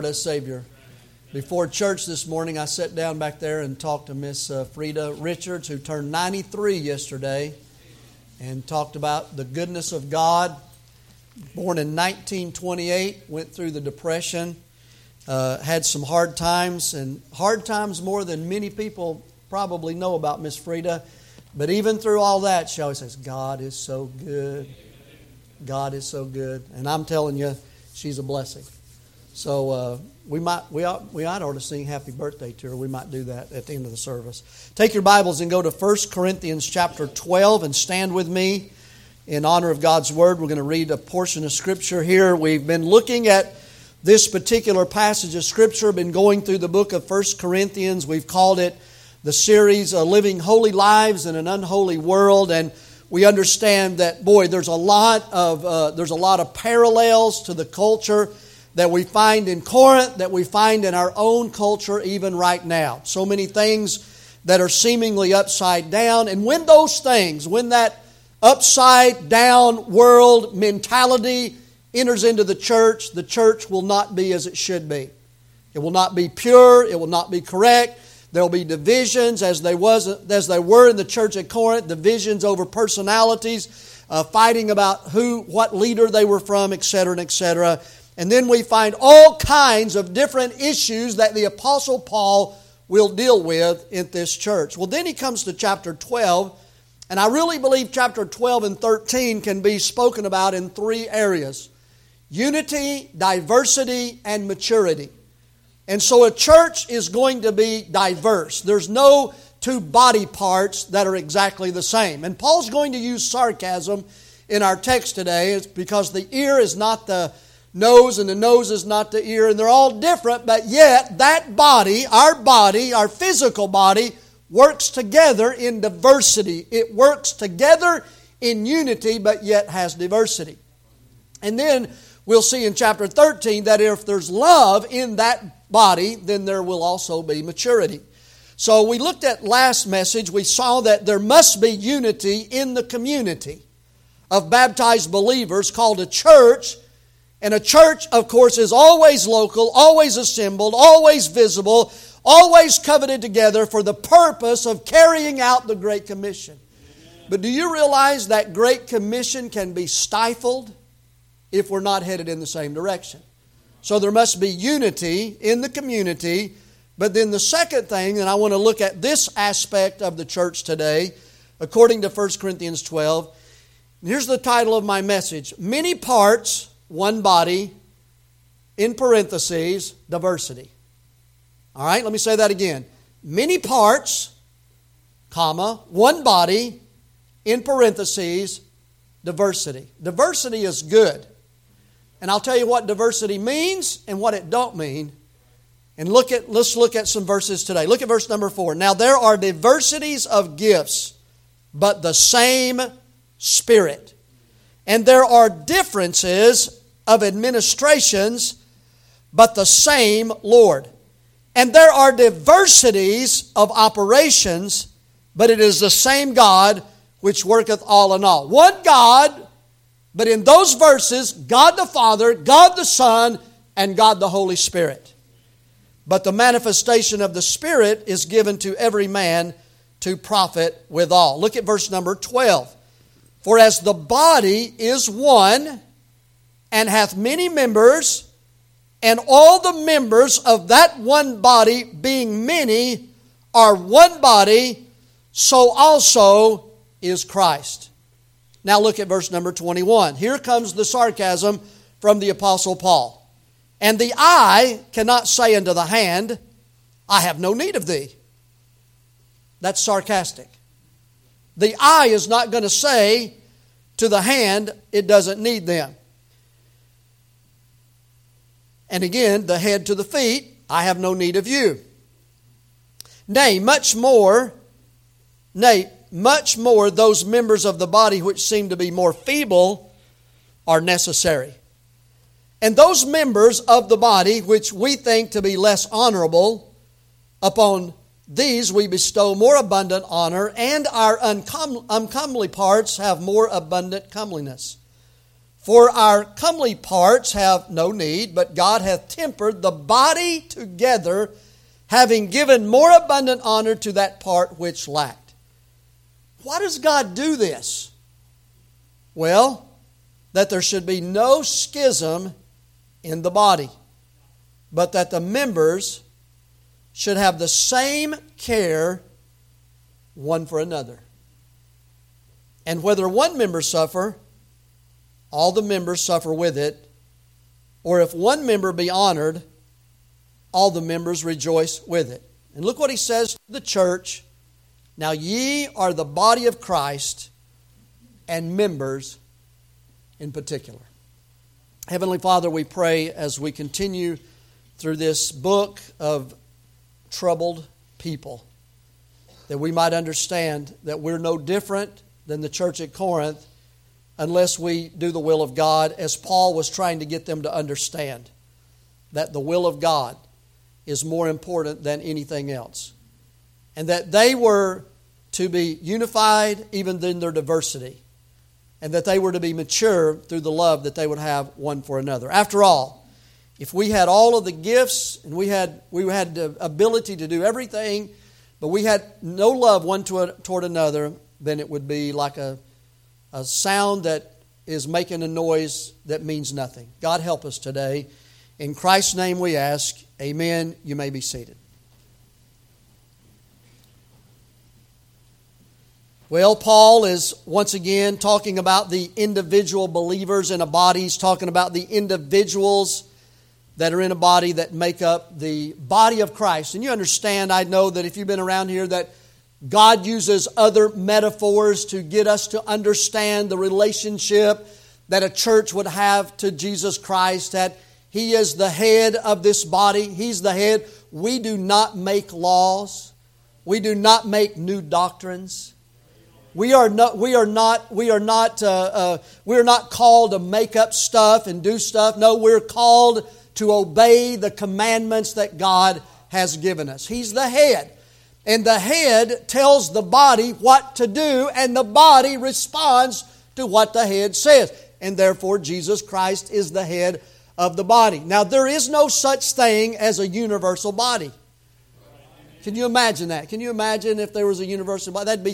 As Savior. Before church this morning, I sat down back there and talked to Miss Frida Richards, who turned 93 yesterday, and talked about the goodness of God. Born in 1928, went through the Depression, had some hard times, and hard times more than many people probably know about Miss Frida. But even through all that, she always says, God is so good. God is so good. And I'm telling you, she's a blessing. So we ought to sing happy birthday to her. We might do that at the end of the service. Take your Bibles and go to 1 Corinthians chapter 12 and stand with me in honor of God's Word. We're going to read a portion of Scripture here. We've been looking at this particular passage of Scripture, been going through the book of 1 Corinthians. We've called it the series, Living Holy Lives in an Unholy World. And we understand that, boy, there's a lot of parallels to the culture that we find in Corinth, that we find in our own culture even right now. So many things that are seemingly upside down. And when that upside down world mentality enters into the church will not be as it should be. It will not be pure. It will not be correct. There will be divisions as they were in the church at Corinth, divisions over personalities, fighting about what leader they were from, etc., etc. And then we find all kinds of different issues that the Apostle Paul will deal with in this church. Well, then he comes to chapter 12, and I really believe chapter 12 and 13 can be spoken about in three areas: unity, diversity, and maturity. And so a church is going to be diverse. There's no two body parts that are exactly the same. And Paul's going to use sarcasm in our text today. It's because the ear is not the nose and the nose is not the ear, and they're all different, but yet that body, our physical body, works together in diversity. It works together in unity, but yet has diversity. And then we'll see in chapter 13 that if there's love in that body, then there will also be maturity. So we looked at last message, we saw that there must be unity in the community of baptized believers called a church. And a church, of course, is always local, always assembled, always visible, always covenanted together for the purpose of carrying out the Great Commission. But do you realize that Great Commission can be stifled if we're not headed in the same direction? So there must be unity in the community. But then the second thing, and I want to look at this aspect of the church today, according to 1 Corinthians 12. Here's the title of my message: Many Parts, One Body, in parentheses, diversity. All right, let me say that again. Many parts, comma, one body, in parentheses, diversity. Diversity is good. And I'll tell you what diversity means and what it don't mean. And let's look at some verses today. Look at verse number 4. Now there are diversities of gifts, but the same Spirit. And there are differences of administrations, but the same Lord. And there are diversities of operations, but it is the same God which worketh all in all. One God, but in those verses, God the Father, God the Son, and God the Holy Spirit. But the manifestation of the Spirit is given to every man to profit withal. Look at verse number 12. For as the body is one, and hath many members, and all the members of that one body, being many, are one body, so also is Christ. Now look at verse number 21. Here comes the sarcasm from the Apostle Paul. And the eye cannot say unto the hand, I have no need of thee. That's sarcastic. The eye is not going to say to the hand, it doesn't need them. And again, the head to the feet, I have no need of you. Nay, much more, those members of the body which seem to be more feeble are necessary. And those members of the body which we think to be less honorable, upon these we bestow more abundant honor, and our uncomely parts have more abundant comeliness. For our comely parts have no need, but God hath tempered the body together, having given more abundant honor to that part which lacked. Why does God do this? Well, that there should be no schism in the body, but that the members should have the same care one for another. And whether one member suffer, all the members suffer with it, or if one member be honored, all the members rejoice with it. And look what he says to the church. Now ye are the body of Christ, and members in particular. Heavenly Father, we pray as we continue through this book of troubled people, that we might understand that we're no different than the church at Corinth unless we do the will of God, as Paul was trying to get them to understand that the will of God is more important than anything else. And that they were to be unified even in their diversity. And that they were to be mature through the love that they would have one for another. After all, if we had all of the gifts and we had the ability to do everything, but we had no love one toward another, then it would be like a sound that is making a noise that means nothing. God help us today. In Christ's name we ask, amen. You may be seated. Well, Paul is once again talking about the individual believers in a body. He's talking about the individuals that are in a body that make up the body of Christ. And you understand, I know that if you've been around here, that God uses other metaphors to get us to understand the relationship that a church would have to Jesus Christ, that He is the head of this body. He's the head. We do not make laws. We do not make new doctrines. We are not called to make up stuff and do stuff. No, we're called to obey the commandments that God has given us. He's the head. And the head tells the body what to do, and the body responds to what the head says. And therefore, Jesus Christ is the head of the body. Now, there is no such thing as a universal body. Can you imagine that? Can you imagine if there was a universal body? That'd be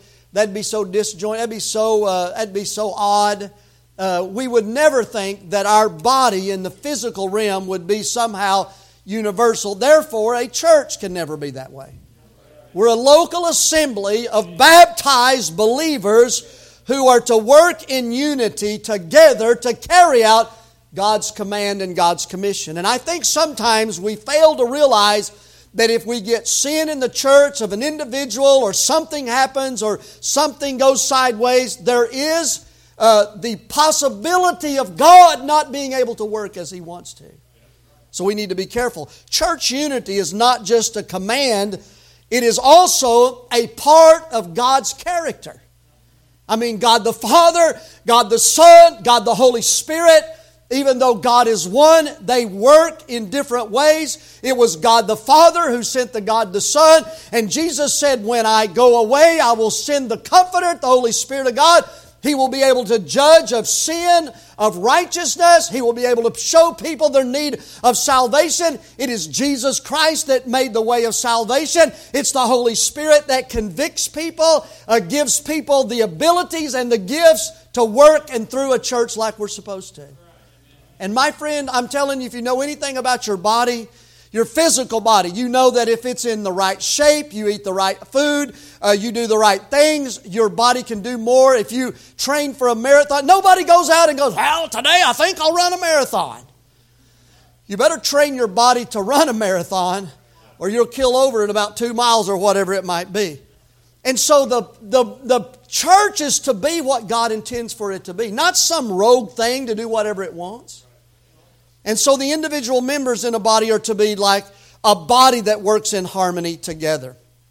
so disjointed. That'd be so odd. We would never think that our body in the physical realm would be somehow universal. Therefore, a church can never be that way. We're a local assembly of baptized believers who are to work in unity together to carry out God's command and God's commission. And I think sometimes we fail to realize that if we get sin in the church of an individual, or something happens, or something goes sideways, there is the possibility of God not being able to work as He wants to. So we need to be careful. Church unity is not just a command, it is also a part of God's character. I mean, God the Father, God the Son, God the Holy Spirit, even though God is one, they work in different ways. It was God the Father who sent the God the Son. And Jesus said, when I go away, I will send the Comforter, the Holy Spirit of God. He will be able to judge of sin, of righteousness. He will be able to show people their need of salvation. It is Jesus Christ that made the way of salvation. It's the Holy Spirit that convicts people, gives people the abilities and the gifts to work and through a church like we're supposed to. And my friend, I'm telling you, if you know anything about your body, your physical body, you know that if it's in the right shape, you eat the right food, you do the right things, your body can do more. If you train for a marathon, nobody goes out and goes, well, today I think I'll run a marathon. You better train your body to run a marathon, or you'll kill over in about 2 miles or whatever it might be. And so the church is to be what God intends for it to be, not some rogue thing to do whatever it wants. And so the individual members in a body are to be like a body that works in harmony together.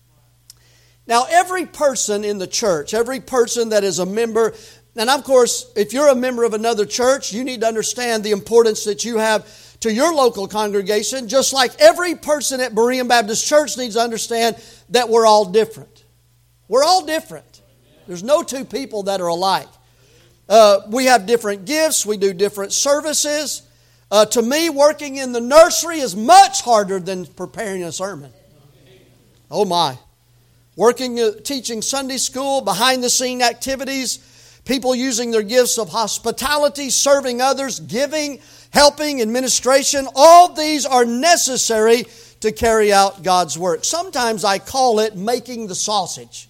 Now, every person in the church, every person that is a member, and of course, if you're a member of another church, you need to understand the importance that you have to your local congregation, just like every person at Berean Baptist Church needs to understand that we're all different. We're all different. There's no two people that are alike. We have different gifts. We do different services. To me, working in the nursery is much harder than preparing a sermon. Oh my. Working, teaching Sunday school, behind-the-scene activities, people using their gifts of hospitality, serving others, giving, helping, administration. All these are necessary to carry out God's work. Sometimes I call it making the sausage.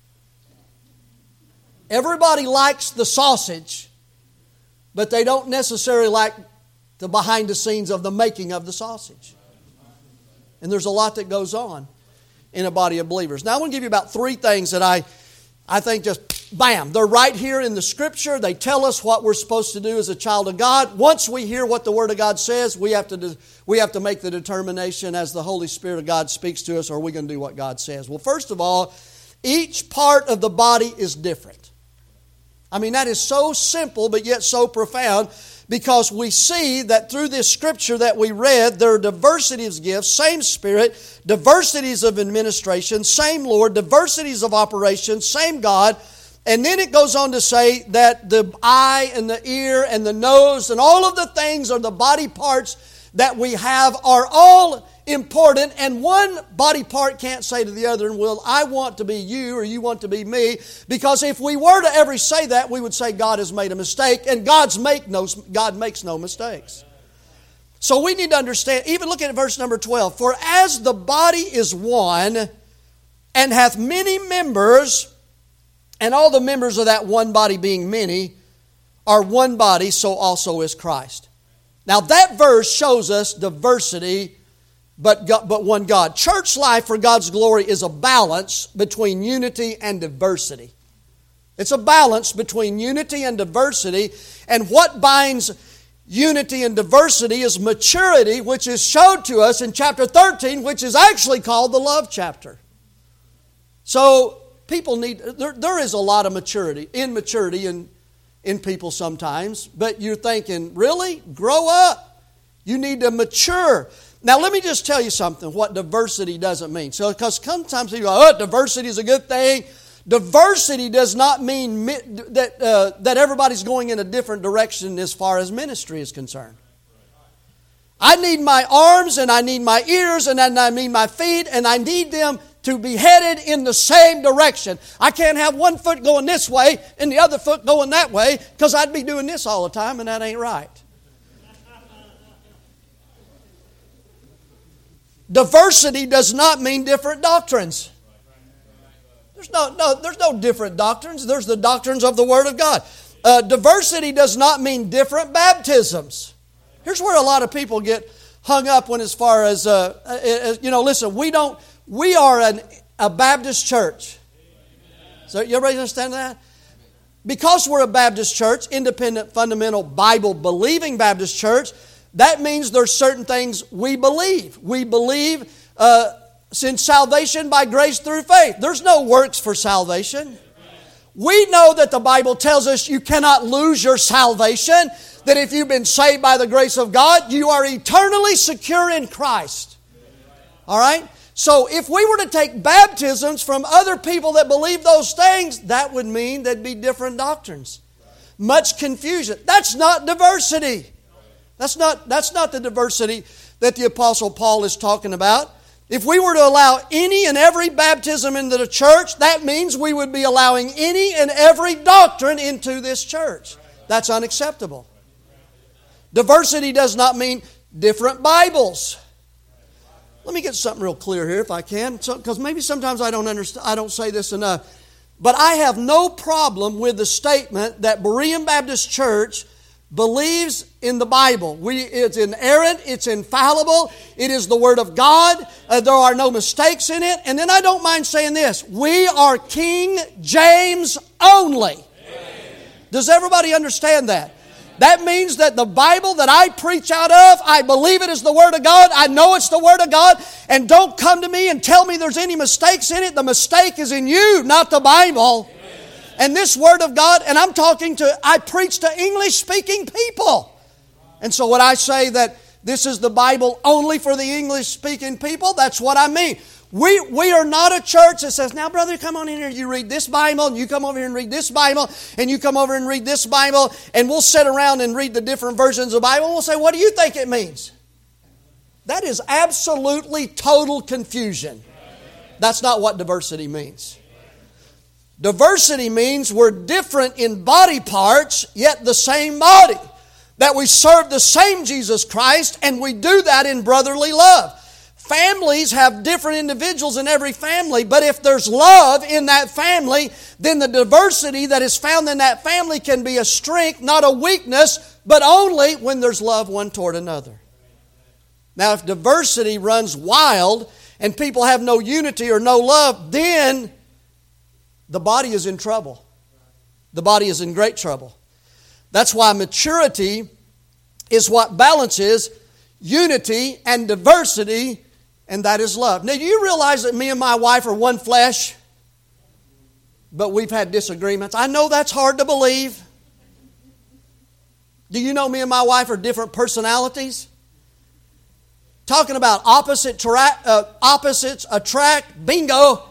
Everybody likes the sausage, but they don't necessarily like the behind the scenes of the making of the sausage. And there's a lot that goes on in a body of believers. Now I want to give you about 3 things that I think just, bam, they're right here in the Scripture. They tell us what we're supposed to do as a child of God. Once we hear what the Word of God says, we have to make the determination as the Holy Spirit of God speaks to us, are we going to do what God says? Well, first of all, each part of the body is different. I mean, that is so simple, but yet so profound, because we see that through this Scripture that we read, there are diversities of gifts, same Spirit, diversities of administration, same Lord, diversities of operations, same God. And then it goes on to say that the eye and the ear and the nose and all of the things or the body parts that we have are all important, and one body part can't say to the other, well, I want to be you or you want to be me, because if we were to ever say that, we would say God has made a mistake, and God makes no mistakes. So we need to understand, even look at verse number 12, for as the body is one and hath many members, and all the members of that one body being many are one body, so also is Christ. Now that verse shows us diversity, but one God. Church life for God's glory is a balance between unity and diversity. It's a balance between unity and diversity. And what binds unity and diversity is maturity, which is showed to us in chapter 13, which is actually called the love chapter. So people need, there is a lot of immaturity in people sometimes. But you're thinking, really? Grow up. You need to mature. Now, let me just tell you something, what diversity doesn't mean. So, because sometimes people go, diversity is a good thing. Diversity does not mean that everybody's going in a different direction as far as ministry is concerned. I need my arms, and I need my ears, and I need my feet, and I need them to be headed in the same direction. I can't have one foot going this way and the other foot going that way, because I'd be doing this all the time, and that ain't right. Diversity does not mean different doctrines. There's no different doctrines. There's the doctrines of the Word of God. Diversity does not mean different baptisms. Here's where a lot of people get hung up when, as far as listen, we are a Baptist church. So you everybody understand that? Because we're a Baptist church, independent, fundamental, Bible-believing Baptist church, that means there's certain things we believe. We believe in salvation by grace through faith. There's no works for salvation. We know that the Bible tells us you cannot lose your salvation, that if you've been saved by the grace of God, you are eternally secure in Christ. All right? So if we were to take baptisms from other people that believe those things, that would mean there'd be different doctrines. Much confusion. That's not diversity. That's not the diversity that the Apostle Paul is talking about. If we were to allow any and every baptism into the church, that means we would be allowing any and every doctrine into this church. That's unacceptable. Diversity does not mean different Bibles. Let me get something real clear here if I can, because maybe sometimes I don't say this enough. But I have no problem with the statement that Berean Baptist Church believes in the Bible. It's inerrant, it's infallible, it is the Word of God, there are no mistakes in it. And then I don't mind saying this, we are King James only. Amen. Does everybody understand that? That means that the Bible that I preach out of, I believe it is the Word of God, I know it's the Word of God, and don't come to me and tell me there's any mistakes in it. The mistake is in you, not the Bible. And this Word of God, and I preach to English-speaking people. And so when I say that this is the Bible only for the English-speaking people, that's what I mean. We are not a church that says, now brother, come on in here, you read this Bible, and you come over here and read this Bible, and you come over and read this Bible, and we'll sit around and read the different versions of the Bible, and we'll say, what do you think it means? That is absolutely total confusion. That's not what diversity means. Diversity means we're different in body parts, yet the same body. That we serve the same Jesus Christ, and we do that in brotherly love. Families have different individuals in every family, but if there's love in that family, then the diversity that is found in that family can be a strength, not a weakness, but only when there's love one toward another. Now, if diversity runs wild and people have no unity or no love, then the body is in trouble. The body is in great trouble. That's why maturity is what balances unity and diversity, and that is love. Now, do you realize that me and my wife are one flesh? But we've had disagreements. I know that's hard to believe. Do you know me and my wife are different personalities? Talking about opposites attract, bingo.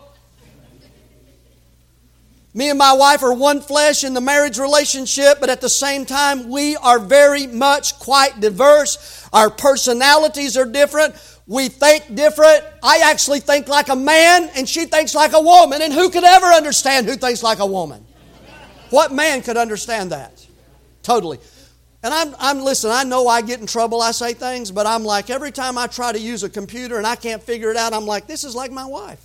Me and my wife are one flesh in the marriage relationship, but at the same time, we are very much quite diverse. Our personalities are different. We think different. I actually think like a man, and she thinks like a woman. And who could ever understand who thinks like a woman? What man could understand that? Totally. And listen, I know I get in trouble, I say things, but I'm like, every time I try to use a computer and I can't figure it out, I'm like, this is like my wife.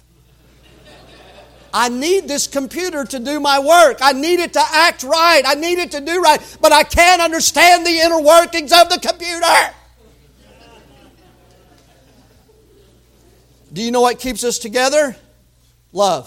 I need this computer to do my work. I need it to act right. I need it to do right. But I can't understand the inner workings of the computer. Do you know what keeps us together? Love.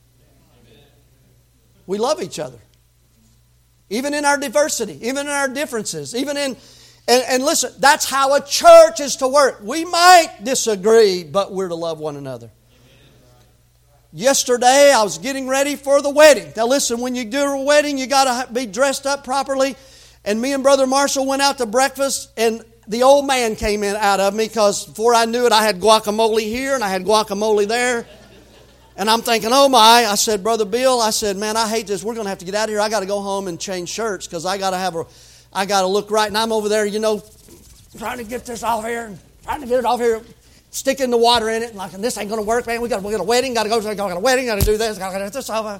We love each other. Even in our diversity, even in our differences, even in... And listen, that's how a church is to work. We might disagree, but we're to love one another. Yesterday, I was getting ready for the wedding. Now listen, when you do a wedding, you got to be dressed up properly. And me and Brother Marshall went out to breakfast, and the old man came in out of me because before I knew it, I had guacamole here and I had guacamole there. And I'm thinking, oh my. I said, Brother Bill, I said, man, I hate this. We're going to have to get out of here. I got to go home and change shirts because I got to look right. And I'm over there, trying to get this off here, trying to get it off here, sticking the water in it. And like, this ain't going to work, man. We got a wedding, got to go to a wedding, got to do this, got to get this off.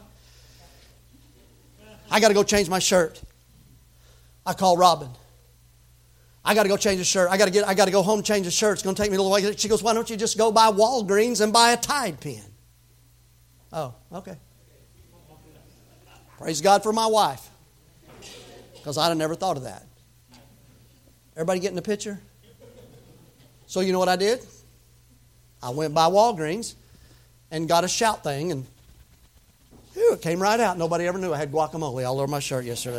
I got to go change my shirt. I call Robin. I got to go change a shirt. I got to go home and change a shirt. It's going to take me a little while. She goes, why don't you just go by Walgreens and buy a Tide pen? Oh, okay. Praise God for my wife. Because I'd have never thought of that. Everybody getting the picture? So you know what I did? I went by Walgreens and got a shout thing, and it came right out. Nobody ever knew I had guacamole all over my shirt yesterday.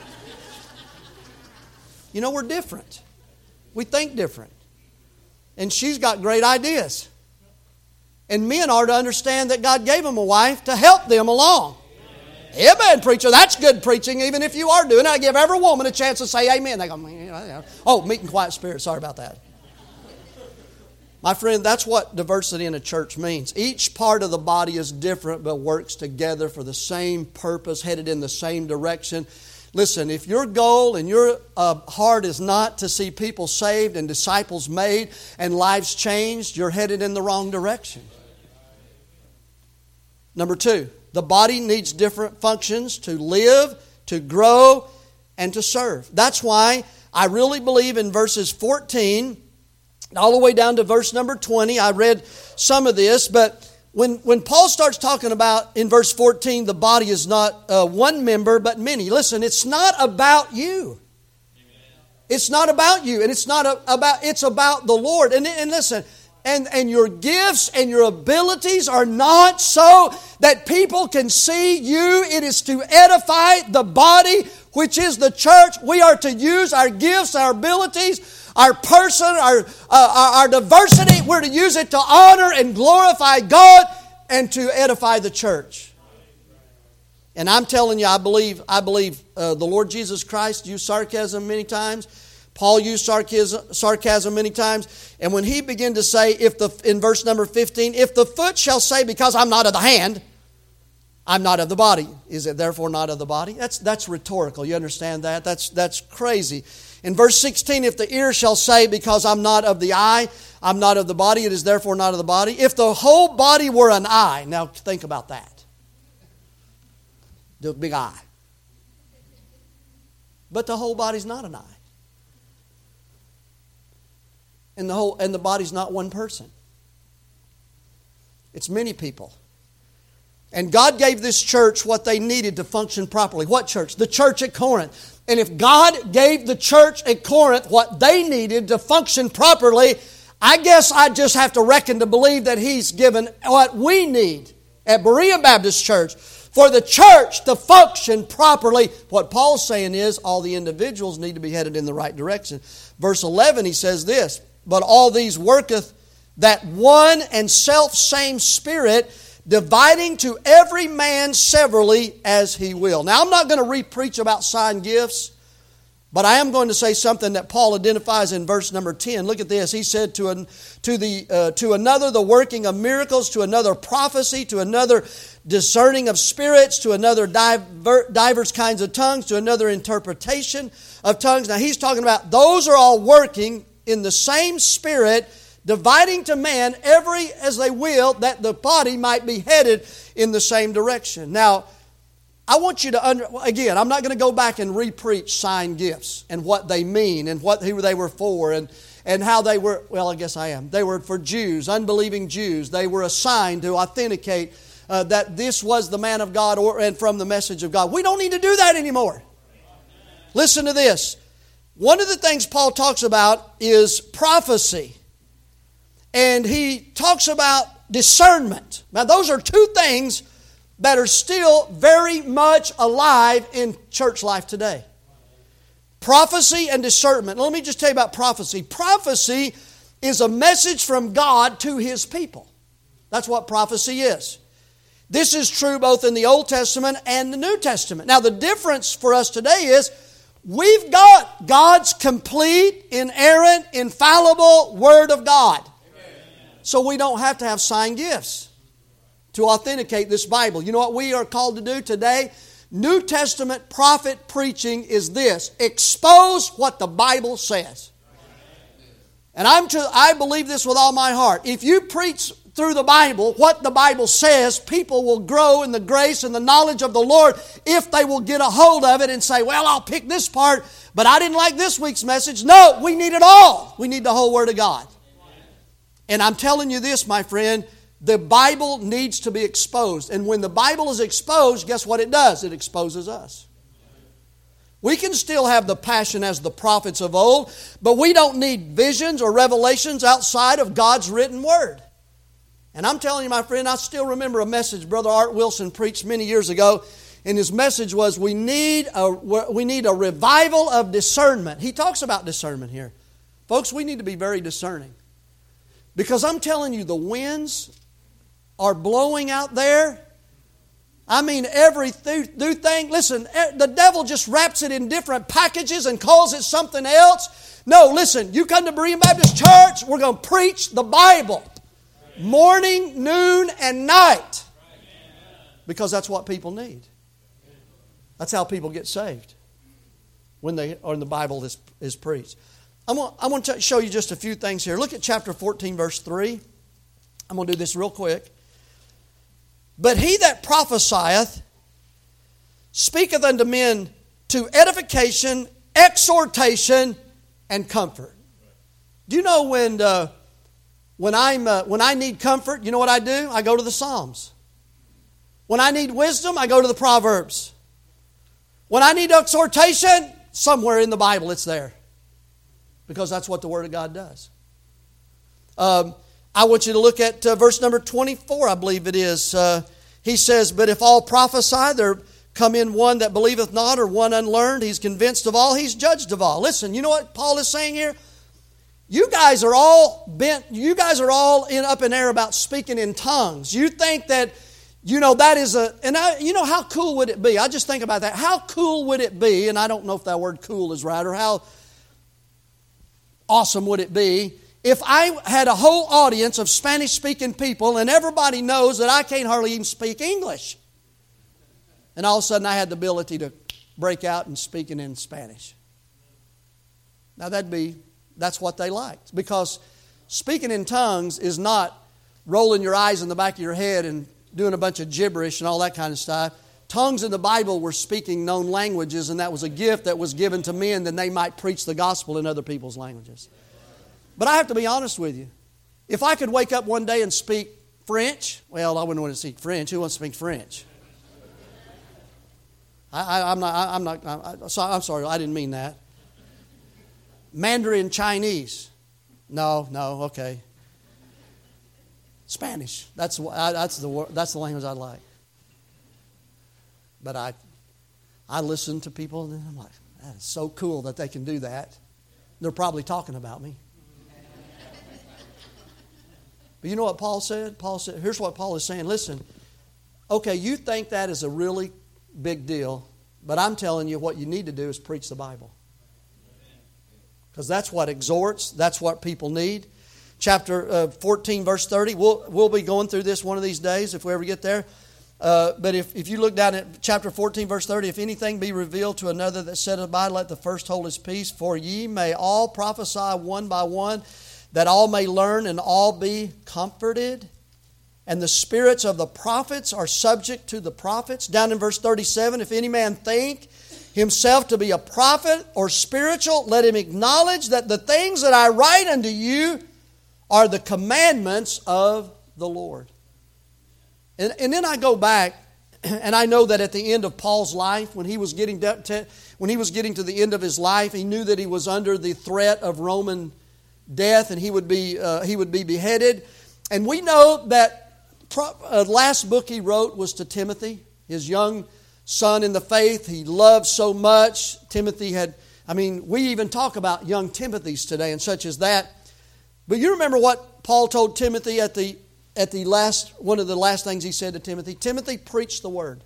We're different. We think different. And she's got great ideas. And men are to understand that God gave them a wife to help them along. Amen, preacher. That's good preaching, even if you are doing it. I give every woman a chance to say amen. They go, oh, meek and quiet spirit. Sorry about that. My friend, that's what diversity in a church means. Each part of the body is different, but works together for the same purpose, headed in the same direction. Listen, if your goal and your heart is not to see people saved and disciples made and lives changed, you're headed in the wrong direction. Number 2, the body needs different functions to live, to grow, and to serve. That's why I really believe in verses 14 all the way down to verse number 20. I read some of this, but when Paul starts talking about in verse 14, the body is not one member but many. Listen, it's not about you. It's not about you, and it's about the Lord. And listen, and your gifts and your abilities are not so that people can see you. It is to edify the body, which is the church. We are to use our gifts, our abilities, our person, our diversity. We're to use it to honor and glorify God and to edify the church. And I'm telling you, I believe the Lord Jesus Christ used sarcasm many times, Paul used sarcasm many times. And when he began to say, in verse number 15, if the foot shall say, because I'm not of the hand, I'm not of the body, is it therefore not of the body? That's rhetorical. You understand that? That's crazy. In verse 16, if the ear shall say, because I'm not of the eye, I'm not of the body, it is therefore not of the body. If the whole body were an eye, now think about that. The big eye. But the whole body's not an eye. And the body's not one person. It's many people. And God gave this church what they needed to function properly. What church? The church at Corinth. And if God gave the church at Corinth what they needed to function properly, I guess I just have to reckon to believe that He's given what we need at Berea Baptist Church for the church to function properly. What Paul's saying is all the individuals need to be headed in the right direction. Verse 11, he says this, but all these worketh that one and self-same Spirit, dividing to every man severally as he will. Now, I'm not going to re-preach about sign gifts, but I am going to say something that Paul identifies in verse number 10. Look at this. He said, to another the working of miracles, to another prophecy, to another discerning of spirits, to another divers kinds of tongues, to another interpretation of tongues. Now, he's talking about those are all working in the same Spirit, dividing to man every as they will, that the body might be headed in the same direction. Now, I want you to, again, I'm not going to go back and re-preach sign gifts and what they mean and who they were for and how they were, well, I guess I am. They were for Jews, unbelieving Jews. They were assigned to authenticate that this was the man of God and from the message of God. We don't need to do that anymore. Listen to this. One of the things Paul talks about is prophecy. And he talks about discernment. Now, those are two things that are still very much alive in church life today. Prophecy and discernment. Let me just tell you about prophecy. Prophecy is a message from God to His people. That's what prophecy is. This is true both in the Old Testament and the New Testament. Now, the difference for us today is we've got God's complete, inerrant, infallible Word of God. So we don't have to have sign gifts to authenticate this Bible. You know what we are called to do today? New Testament prophet preaching is this: expose what the Bible says. And I believe this with all my heart. If you preach through the Bible what the Bible says, people will grow in the grace and the knowledge of the Lord if they will get a hold of it and say, well, I'll pick this part, but I didn't like this week's message. No, we need it all. We need the whole Word of God. And I'm telling you this, my friend, the Bible needs to be exposed. And when the Bible is exposed, guess what it does? It exposes us. We can still have the passion as the prophets of old, but we don't need visions or revelations outside of God's written Word. And I'm telling you, my friend, I still remember a message Brother Art Wilson preached many years ago, and his message was, we need a revival of discernment. He talks about discernment here. Folks, we need to be very discerning. Because I'm telling you, the winds are blowing out there. I mean, every new thing. Listen, the devil just wraps it in different packages and calls it something else. No, listen, you come to Berea Baptist Church, we're going to preach the Bible. Morning, noon, and night. Because that's what people need. That's how people get saved. When the Bible is preached. I'm going to show you just a few things here. Look at chapter 14, verse 3. I'm going to do this real quick. But he that prophesieth speaketh unto men to edification, exhortation, and comfort. Do you know when I need comfort, you know what I do? I go to the Psalms. When I need wisdom, I go to the Proverbs. When I need exhortation, somewhere in the Bible it's there. Because that's what the Word of God does. I want you to look at verse number 24, I believe it is. He says, but if all prophesy, there come in one that believeth not, or one unlearned. He's convinced of all, he's judged of all. Listen, you know what Paul is saying here? You guys are all bent, you guys are all up in air about speaking in tongues. You think that, that is how cool would it be? I just think about that. How cool would it be, and I don't know if that word cool is right, or how awesome would it be if I had a whole audience of Spanish-speaking people and everybody knows that I can't hardly even speak English. And all of a sudden I had the ability to break out and speaking in Spanish. Now that's what they liked. Because speaking in tongues is not rolling your eyes in the back of your head and doing a bunch of gibberish and all that kind of stuff. Tongues in the Bible were speaking known languages, and that was a gift that was given to men that they might preach the gospel in other people's languages. But I have to be honest with you. If I could wake up one day and speak French, well, I wouldn't want to speak French. Who wants to speak French? I'm sorry, I didn't mean that. Mandarin Chinese. No, okay. Spanish. That's the language I like. But I listen to people and I'm like, that is so cool that they can do that. They're probably talking about me. But you know what Paul said? Here's what Paul is saying. Listen, okay, you think that is a really big deal, but I'm telling you what you need to do is preach the Bible. Because that's what exhorts, that's what people need. Chapter 14, verse 30, we'll be going through this one of these days if we ever get there. But if you look down at chapter 14, verse 30, if anything be revealed to another that said abide, let the first hold his peace. For ye may all prophesy one by one, that all may learn and all be comforted. And the spirits of the prophets are subject to the prophets. Down in verse 37, if any man think himself to be a prophet or spiritual, let him acknowledge that the things that I write unto you are the commandments of the Lord. And then I go back, and I know that at the end of Paul's life, when he was getting to the end of his life, he knew that he was under the threat of Roman death, and he would be beheaded. And we know that last book he wrote was to Timothy, his young son in the faith. He loved so much. Timothy we even talk about young Timothys today and such as that. But you remember what Paul told Timothy at the one of the last things he said to Timothy? Timothy, preach the word.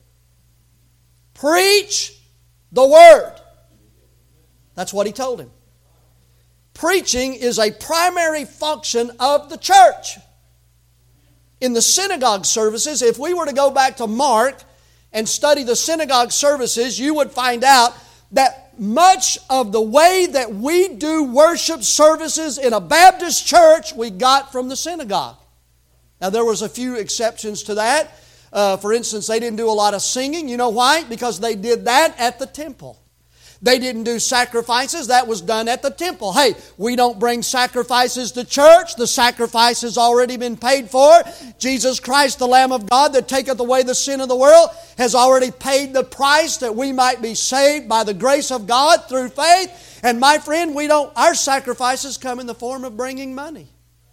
Preach the word. That's what he told him. Preaching is a primary function of the church. In the synagogue services, if we were to go back to Mark and study the synagogue services, you would find out that much of the way that we do worship services in a Baptist church, we got from the synagogue. Now, there was a few exceptions to that. For instance, they didn't do a lot of singing. You know why? Because they did that at the temple. They didn't do sacrifices. That was done at the temple. Hey, we don't bring sacrifices to church. The sacrifice has already been paid for. Jesus Christ, the Lamb of God that taketh away the sin of the world, has already paid the price that we might be saved by the grace of God through faith. And my friend, our sacrifices come in the form of bringing money.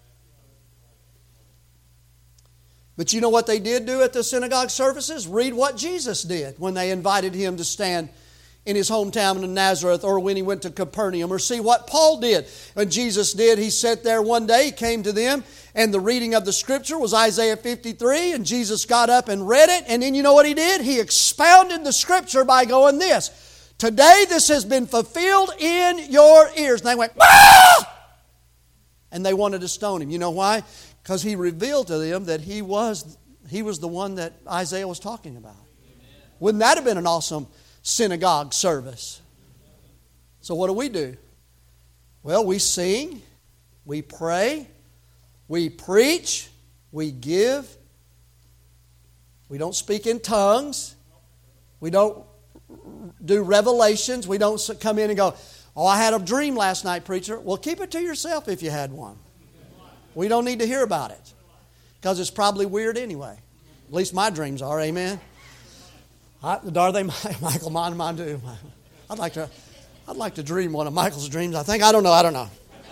But you know what they did do at the synagogue services? Read what Jesus did when they invited Him to stand in His hometown in Nazareth, or when He went to Capernaum, or see what Paul did. When Jesus did, He sat there one day, He came to them, and the reading of the Scripture was Isaiah 53, and Jesus got up and read it, and then you know what He did? He expounded the Scripture by going this, today this has been fulfilled in your ears. And they went, ah! And they wanted to stone Him. You know why? Because He revealed to them that He was the one that Isaiah was talking about. Wouldn't that have been an awesome synagogue service? So what do? Well, we sing, we pray, we preach, we give. We don't speak in tongues. We don't do revelations. We don't come in and go, oh, I had a dream last night, preacher. Well, keep it to yourself if you had one. We don't need to hear about it because it's probably weird anyway. At least my dreams are, amen? Are they, Michael? Mine do. I'd like to dream one of Michael's dreams. I don't know.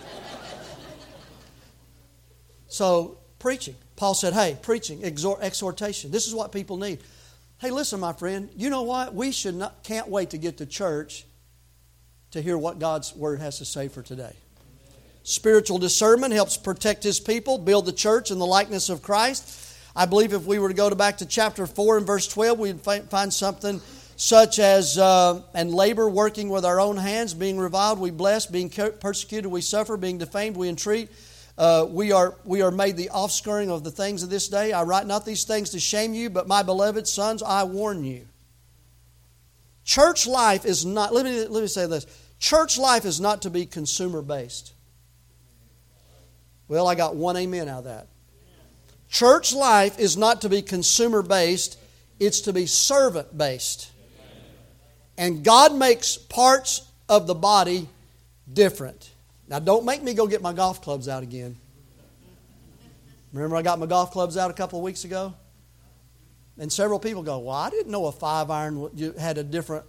So, preaching. Paul said, hey, preaching, exhortation. This is what people need. Hey, listen, my friend. You know what? We can't wait to get to church to hear what God's Word has to say for today. Spiritual discernment helps protect His people, build the church in the likeness of Christ. I believe if we were to go back to chapter 4 and verse 12, we'd find something such as and labor, working with our own hands, being reviled, we bless, being persecuted, we suffer, being defamed, we entreat. We are made the offscouring of the things of this day. I write not these things to shame you, but my beloved sons, I warn you. Church life is not, let me say this. Church life is not to be consumer-based. Well, I got one amen out of that. Church life is not to be consumer-based. It's to be servant-based. And God makes parts of the body different. Now, don't make me go get my golf clubs out again. Remember I got my golf clubs out a couple of weeks ago? And several people go, well, I didn't know a 5-iron had a different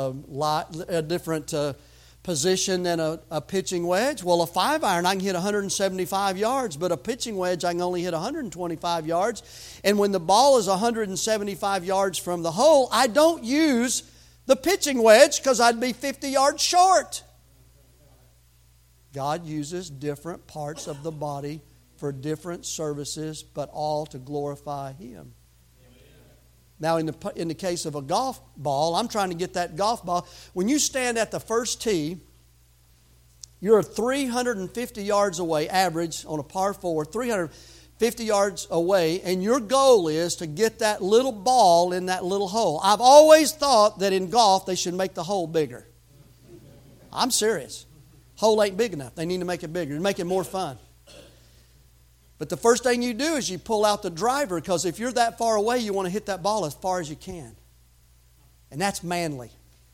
position than a pitching wedge. Well, a 5-iron, I can hit 175 yards, but a pitching wedge, I can only hit 125 yards. And when the ball is 175 yards from the hole, I don't use the pitching wedge because I'd be 50 yards short. God uses different parts of the body for different services, but all to glorify Him. Now, in the case of a golf ball, I'm trying to get that golf ball. When you stand at the first tee, you're 350 yards away, average on a par 4, 350 yards away, and your goal is to get that little ball in that little hole. I've always thought that in golf they should make the hole bigger. I'm serious. Hole ain't big enough. They need to make it bigger, make it more fun. But the first thing you do is you pull out the driver, because if you're that far away, you want to hit that ball as far as you can. And that's manly.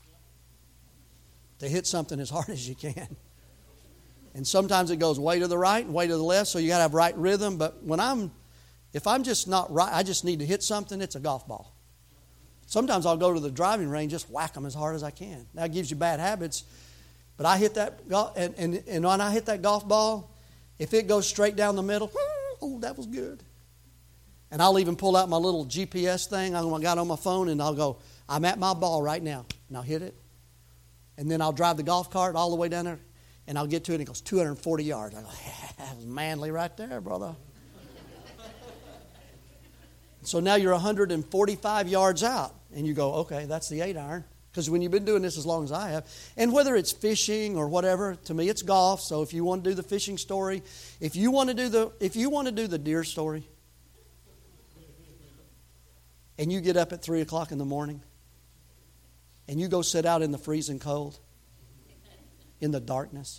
To hit something as hard as you can. And sometimes it goes way to the right and way to the left, so you got to have right rhythm. But if I'm just not right, I just need to hit something, it's a golf ball. Sometimes I'll go to the driving range, just whack them as hard as I can. That gives you bad habits. But I hit that, and when I hit that golf ball, if it goes straight down the middle, oh, that was good. And I'll even pull out my little GPS thing I got on my phone, and I'll go, I'm at my ball right now. And I'll hit it. And then I'll drive the golf cart all the way down there, and I'll get to it, and it goes 240 yards. I go, that was manly right there, brother. So now you're 145 yards out, and you go, okay, that's the 8-iron. Because when you've been doing this as long as I have, and whether it's fishing or whatever, to me it's golf. So if you want to do the fishing story, if you want to do the deer story, and you get up at 3 o'clock in the morning, and you go sit out in the freezing cold, in the darkness,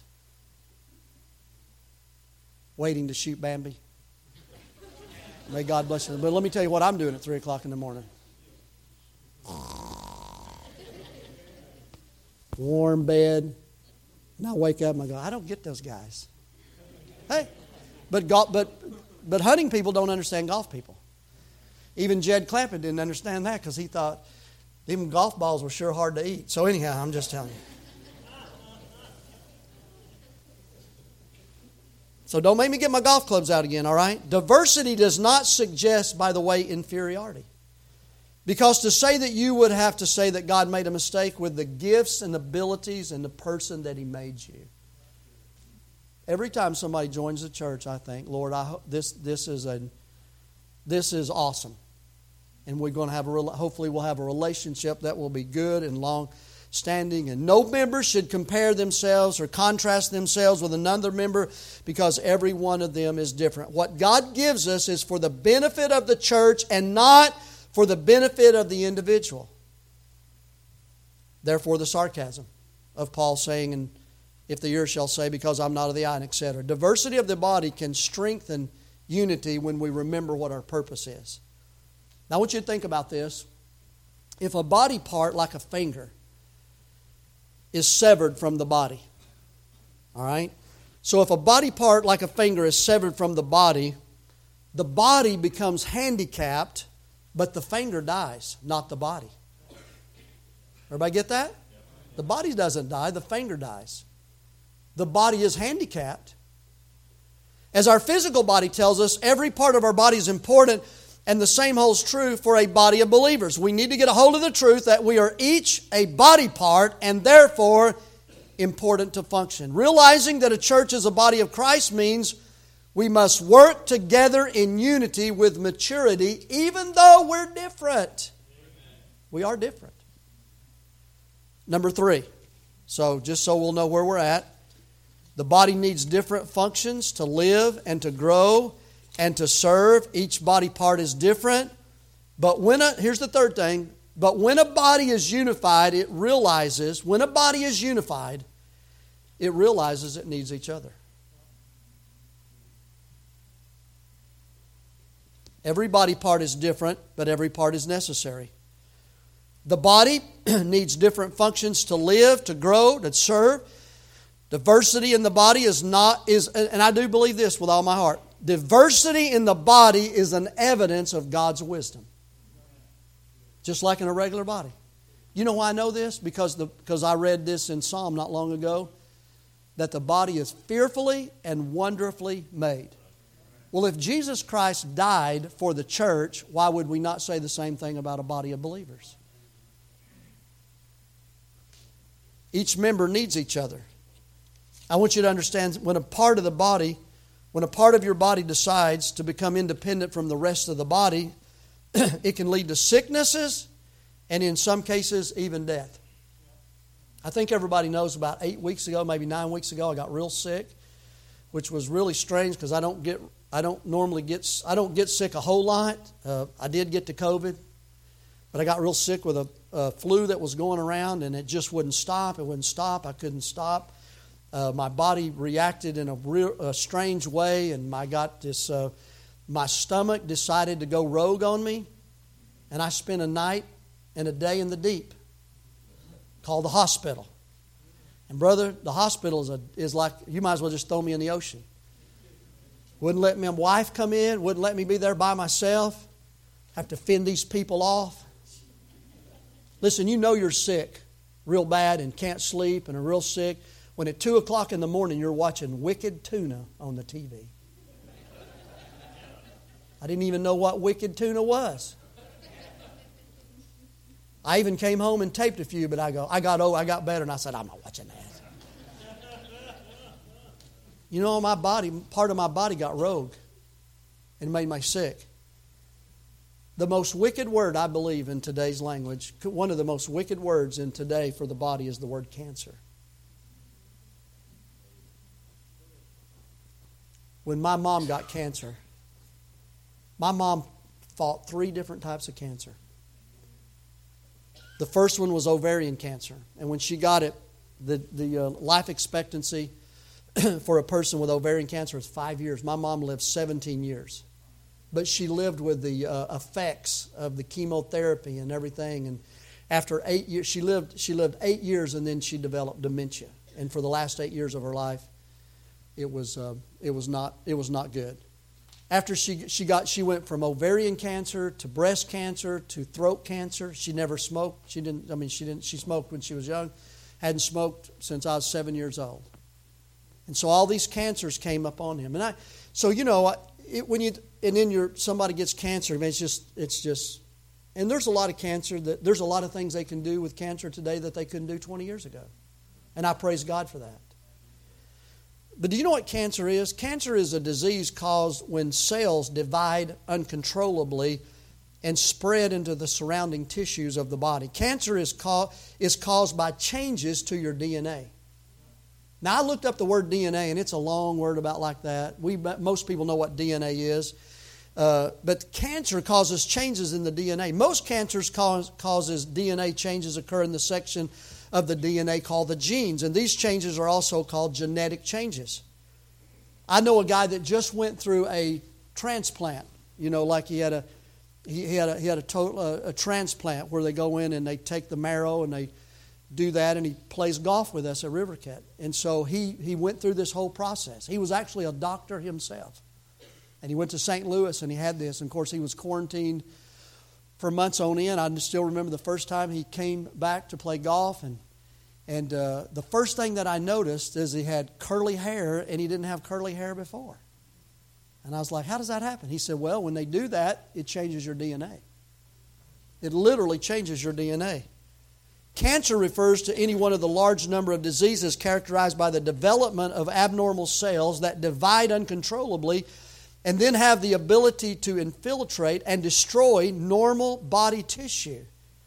waiting to shoot Bambi. May God bless you. But let me tell you what I'm doing at 3 o'clock in the morning. Warm bed, and I wake up and I go, I don't get those guys. Hey, but hunting people don't understand golf people. Even Jed Clampett didn't understand that because he thought even golf balls were sure hard to eat. So anyhow, I'm just telling you. So don't make me get my golf clubs out again, all right? Diversity does not suggest, by the way, inferiority. Because to say that, you would have to say that God made a mistake with the gifts and abilities and the person that He made you. Every time somebody joins the church, I think, Lord, this is awesome, and we're going to have hopefully we'll have a relationship that will be good and long-standing. And no member should compare themselves or contrast themselves with another member, because every one of them is different. What God gives us is for the benefit of the church and not for the benefit of the individual. Therefore, the sarcasm of Paul saying, and if the ear shall say, because I'm not of the eye, and etc. Diversity of the body can strengthen unity when we remember what our purpose is. Now, I want you to think about this. If a body part, like a finger, is severed from the body, all right? So if a body part, like a finger, is severed from the body becomes handicapped, but the finger dies, not the body. Everybody get that? The body doesn't die, the finger dies. The body is handicapped. As our physical body tells us, every part of our body is important, and the same holds true for a body of believers. We need to get a hold of the truth that we are each a body part and therefore important to function. Realizing that a church is a body of Christ means we must work together in unity with maturity, even though we're different. We are different. Number 3. So just so we'll know where we're at. The body needs different functions to live and to grow and to serve. Each body part is different. But here's the third thing. But when a body is unified, it realizes it needs each other. Every body part is different, but every part is necessary. The body needs different functions to live, to grow, to serve. Diversity in the body and I do believe this with all my heart. Diversity in the body is an evidence of God's wisdom. Just like in a regular body. You know why I know this? Because I read this in Psalm not long ago, that the body is fearfully and wonderfully made. Well, if Jesus Christ died for the church, why would we not say the same thing about a body of believers? Each member needs each other. I want you to understand, when a part of your body decides to become independent from the rest of the body, it can lead to sicknesses and in some cases even death. I think everybody knows about 8 weeks ago, maybe 9 weeks ago, I got real sick, which was really strange because I don't get sick a whole lot. I did get to COVID, but I got real sick with a flu that was going around, and it just wouldn't stop. It wouldn't stop. I couldn't stop. My body reacted in a strange way, and my stomach decided to go rogue on me, and I spent a night and a day in the deep, called the hospital. And brother, the hospital is like, you might as well just throw me in the ocean. Wouldn't let my wife come in, wouldn't let me be there by myself. Have to fend these people off. Listen, you know you're sick real bad and can't sleep and are real sick when at 2 o'clock in the morning you're watching Wicked Tuna on the TV. I didn't even know what Wicked Tuna was. I even came home and taped a few, but I got better, and I said, I'm not watching that. You know, part of my body got rogue and made me sick. The most wicked word, I believe, in today's language, one of the most wicked words in today for the body is the word cancer. When my mom got cancer, my mom fought 3 different types of cancer. The first one was ovarian cancer. And when she got it, the life expectancy for a person with ovarian cancer is 5 years. My mom lived 17 years. But she lived with the effects of the chemotherapy and everything. And after 8 years, she lived 8 years, and then she developed dementia. And for the last 8 years of her life, it was not good. After she went from ovarian cancer to breast cancer to throat cancer. She never smoked. She smoked when she was young. Hadn't smoked since I was 7 years old. And so all these cancers came up on him. And somebody gets cancer, it's just, and there's a lot of cancer there's a lot of things they can do with cancer today that they couldn't do 20 years ago. And I praise God for that. But do you know what cancer is? Cancer is a disease caused when cells divide uncontrollably and spread into the surrounding tissues of the body. Cancer is caused by changes to your DNA. Now, I looked up the word DNA, and it's a long word about like that. Most people know what DNA is. But cancer causes changes in the DNA. Most cancers causes DNA changes occur in the section of the DNA called the genes. And these changes are also called genetic changes. I know a guy that just went through a transplant. You know, like he had a transplant where they go in and they take the marrow and they do that, and he plays golf with us at Rivercat. And so he went through this whole process. He was actually a doctor himself. And he went to St. Louis and he had this. And of course, he was quarantined for months on end. I still remember the first time he came back to play golf. And the first thing that I noticed is he had curly hair, and he didn't have curly hair before. And I was like, how does that happen? He said, well, when they do that, it changes your DNA. It literally changes your DNA. Cancer refers to any one of the large number of diseases characterized by the development of abnormal cells that divide uncontrollably and then have the ability to infiltrate and destroy normal body tissue.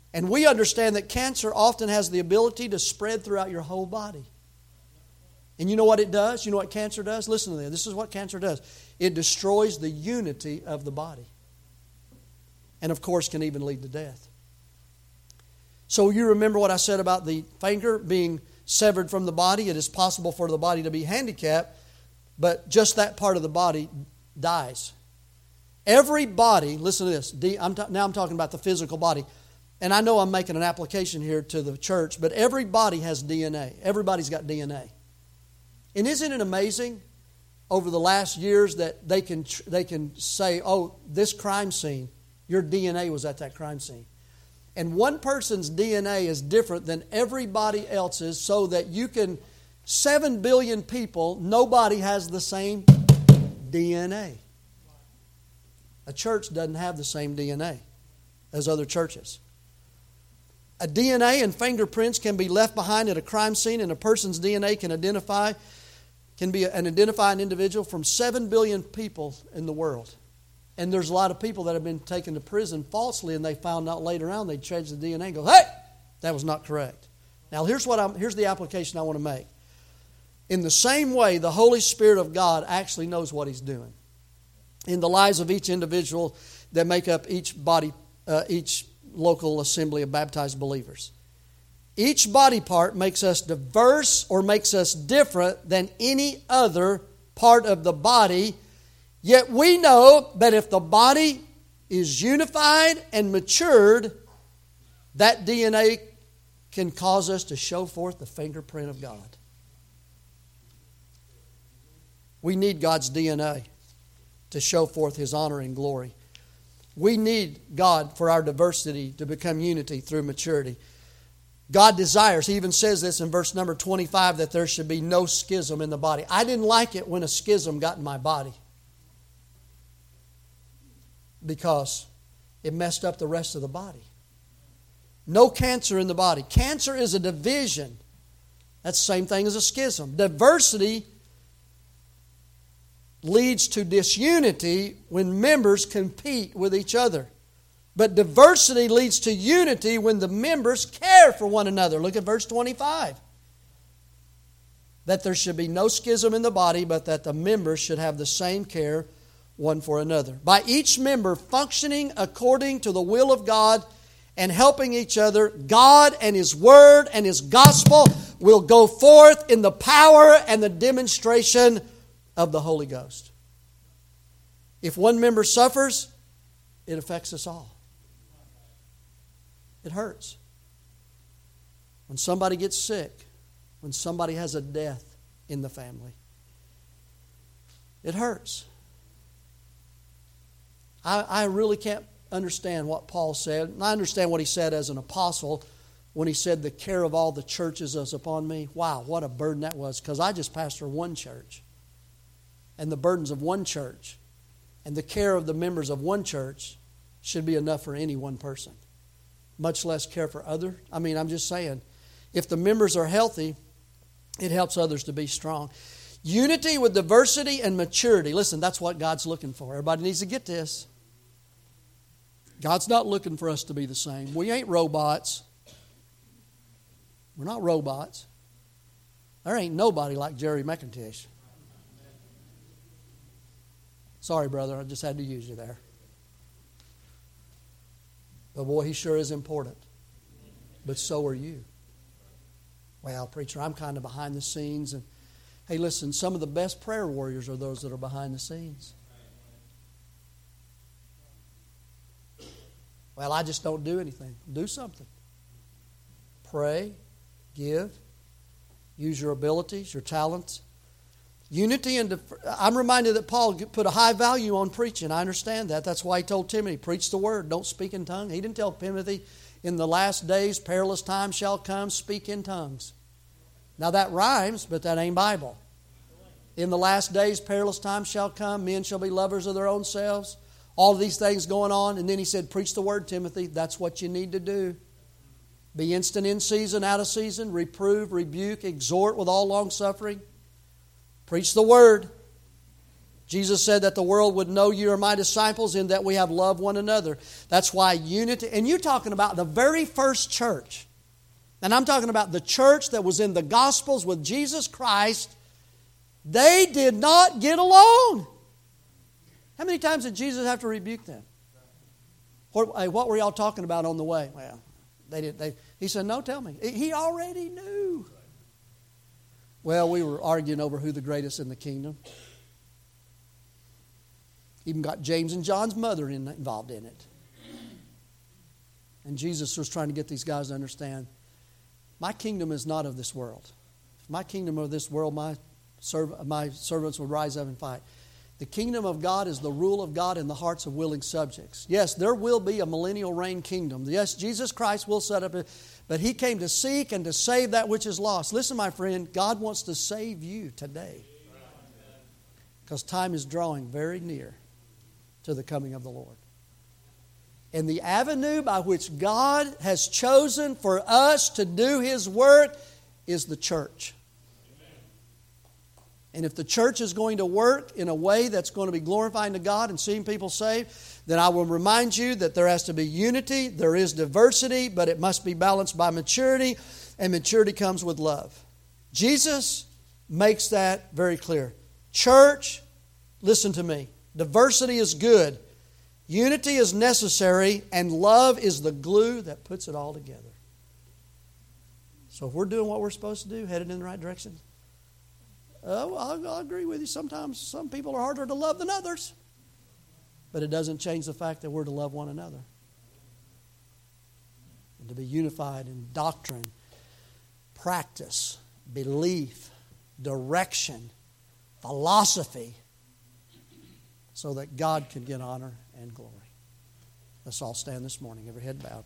And we understand that cancer often has the ability to spread throughout your whole body. And you know what it does? You know what cancer does? Listen to this. This is what cancer does. It destroys the unity of the body. And of course can even lead to death. So you remember what I said about the finger being severed from the body. It is possible for the body to be handicapped, but just that part of the body dies. Every body, listen to this. Now I'm talking about the physical body. And I know I'm making an application here to the church, but every body has DNA. Everybody's got DNA. And isn't it amazing over the last years that they can say, oh, this crime scene, your DNA was at that crime scene. And one person's DNA is different than everybody else's, so that 7 billion people, nobody has the same DNA. A church doesn't have the same DNA as other churches. A DNA and fingerprints can be left behind at a crime scene, and a person's DNA can identify an individual from 7 billion people in the world. And there's a lot of people that have been taken to prison falsely, and they found out later on they changed the DNA and go, hey, that was not correct. Now here's the application I want to make. In the same way, the Holy Spirit of God actually knows what He's doing in the lives of each individual that make up each local assembly of baptized believers. Each body part makes us diverse or makes us different than any other part of the body. Yet we know that if the body is unified and matured, that DNA can cause us to show forth the fingerprint of God. We need God's DNA to show forth His honor and glory. We need God for our diversity to become unity through maturity. God desires, He even says this in verse number 25, that there should be no schism in the body. I didn't like it when a schism got in my body, because it messed up the rest of the body. No cancer in the body. Cancer is a division. That's the same thing as a schism. Diversity leads to disunity when members compete with each other. But diversity leads to unity when the members care for one another. Look at verse 25. That there should be no schism in the body, but that the members should have the same care one for another. By each member functioning according to the will of God and helping each other, God and His Word and His Gospel will go forth in the power and the demonstration of the Holy Ghost. If one member suffers, it affects us all. It hurts. When somebody gets sick, when somebody has a death in the family, it hurts. I really can't understand what Paul said. I understand what he said as an apostle when he said the care of all the churches is upon me. Wow, what a burden that was, because I just pastor one church. And the burdens of one church and the care of the members of one church should be enough for any one person, much less care for others. I mean, I'm just saying, if the members are healthy, it helps others to be strong. Unity with diversity and maturity. Listen, that's what God's looking for. Everybody needs to get this. God's not looking for us to be the same. We ain't robots. We're not robots. There ain't nobody like Jerry McIntyre. Sorry, brother, I just had to use you there. But boy, he sure is important. But so are you. Well, preacher, I'm kind of behind the scenes. And hey, listen, some of the best prayer warriors are those that are behind the scenes. Well, I just don't do anything. Do something. Pray, give, use your abilities, your talents. Unity and I'm reminded that Paul put a high value on preaching. I understand that. That's why he told Timothy, preach the word, don't speak in tongues. He didn't tell Timothy, in the last days, perilous times shall come, speak in tongues. Now that rhymes, but that ain't Bible. In the last days, perilous times shall come, men shall be lovers of their own selves. All of these things going on. And then he said, preach the word, Timothy. That's what you need to do. Be instant in season, out of season. Reprove, rebuke, exhort with all long suffering. Preach the word. Jesus said that the world would know you are my disciples in that we have loved one another. That's why unity, and you're talking about the very first church. And I'm talking about the church that was in the Gospels with Jesus Christ. They did not get along. How many times did Jesus have to rebuke them? What were y'all talking about on the way? Well, he said, no, tell me. He already knew. Well, we were arguing over who the greatest in the kingdom. Even got James and John's mother involved in it. And Jesus was trying to get these guys to understand, my kingdom is not of this world. If my kingdom were of this world, my servants would rise up and fight. The kingdom of God is the rule of God in the hearts of willing subjects. Yes, there will be a millennial reign kingdom. Yes, Jesus Christ will set up it, but He came to seek and to save that which is lost. Listen, my friend, God wants to save you today. Because time is drawing very near to the coming of the Lord. And the avenue by which God has chosen for us to do His work is the church. And if the church is going to work in a way that's going to be glorifying to God and seeing people saved, then I will remind you that there has to be unity, there is diversity, but it must be balanced by maturity, and maturity comes with love. Jesus makes that very clear. Church, listen to me. Diversity is good. Unity is necessary, and love is the glue that puts it all together. So if we're doing what we're supposed to do, headed in the right direction, I'll agree with you. Sometimes some people are harder to love than others. But it doesn't change the fact that we're to love one another. And to be unified in doctrine, practice, belief, direction, philosophy, so that God can get honor and glory. Let's all stand this morning, every head bowed.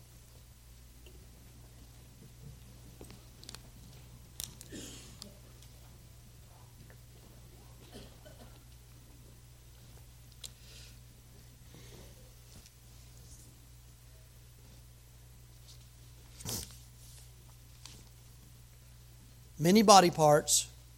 Many body parts,